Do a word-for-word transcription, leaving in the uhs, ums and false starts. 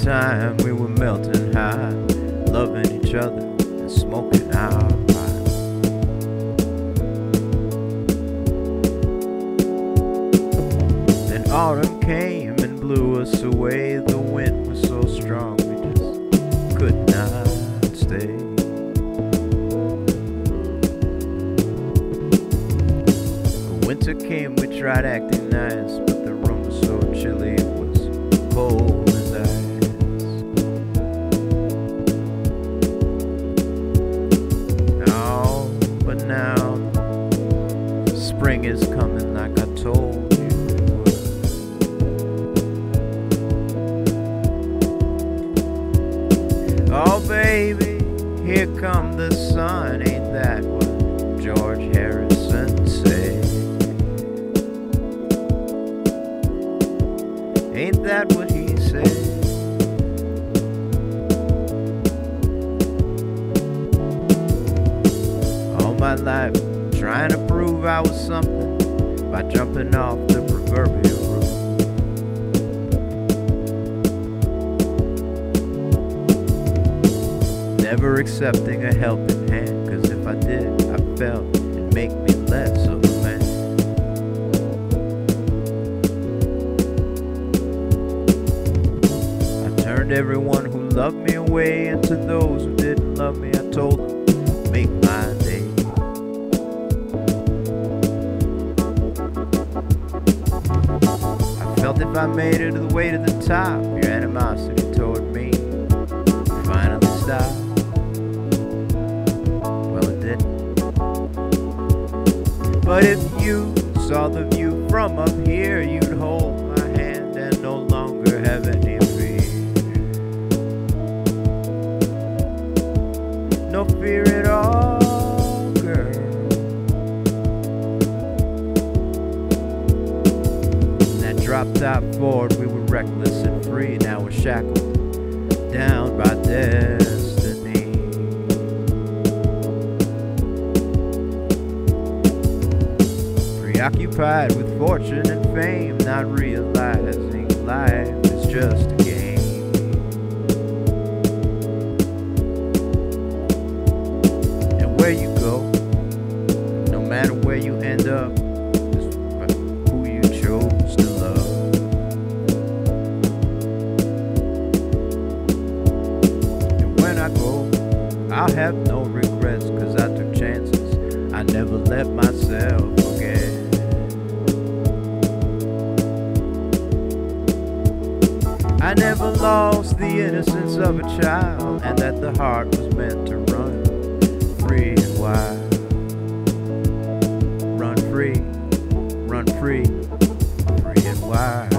time we were melting high, loving each other and smoking our pipe. Then autumn came and blew us away. The wind was so strong we just could not stay. The winter came, we tried acting nice, but the room was so chilly it was cold as ice. Oh, but now spring is coming like I told you it would. Oh baby, here come the sun, ain't that what George Harrison said? Ain't that what he said? All my life trying to prove I was something by jumping off the proverbial roof. Never accepting a helping hand, 'cause if I did, I felt it'd make me less of a man. I turned everyone who loved me away, and to those who didn't love me, I told them, make my day. I felt if I made it the way to the top, your animosity toward me would finally stop. But if you saw the view from up here, you'd hold my hand and no longer have any fear. No fear at all, girl. In that drop-top Ford, we were reckless and free. Now we're shackled down by destiny. Preoccupied with fortune and fame, not realizing life is just a game. And where you go, no matter where you end up, is who you chose to love. And when I go, I'll have no regrets, 'cause I took chances I never let myself forget. I never lost the innocence of a child, and that the heart was meant to run free and wild. Run free, run free, free and wild.